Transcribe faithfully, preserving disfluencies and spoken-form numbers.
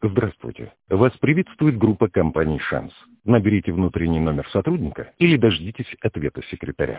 Здравствуйте. Вас приветствует группа компаний «Шанс». Наберите внутренний номер сотрудника или дождитесь ответа секретаря.